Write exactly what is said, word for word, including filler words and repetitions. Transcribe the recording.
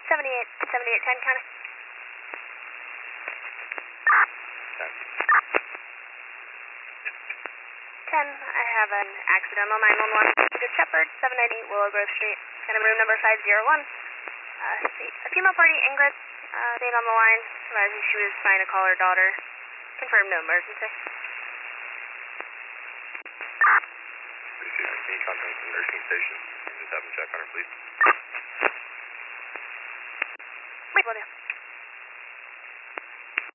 seventy-eight, seventy-eight, ten, county. ten, I have an accidental nine one one. Good Shepherd, seven ninety Willow Grove Street. Phantom room number five zero one. Uh, a female party, Ingrid, uh, stayed on the line. Advising she was trying to call her daughter. Confirmed no emergency. Can you contact the nursing station and just have them check on her, please? Wait, will do.